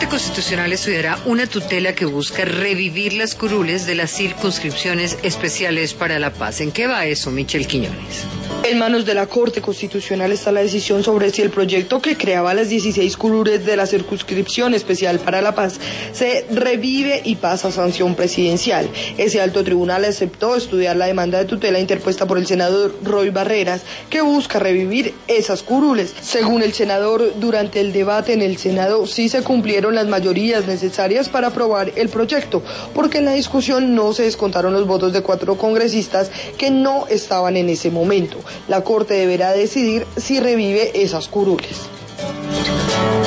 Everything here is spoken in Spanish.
Corte Constitucional estudiará una tutela que busca revivir las curules de las circunscripciones especiales para la paz. ¿En qué va eso, Michel Quiñones? En manos de la Corte Constitucional está la decisión sobre si el proyecto que creaba las 16 curules de la circunscripción especial para la paz se revive y pasa a sanción presidencial. Ese alto tribunal aceptó estudiar la demanda de tutela interpuesta por el senador Roy Barreras, que busca revivir esas curules. Según el senador, durante el debate en el Senado sí se cumplieron las mayorías necesarias para aprobar el proyecto, porque en la discusión no se descontaron los votos de 4 congresistas que no estaban en ese momento. La Corte deberá decidir si revive esas curules.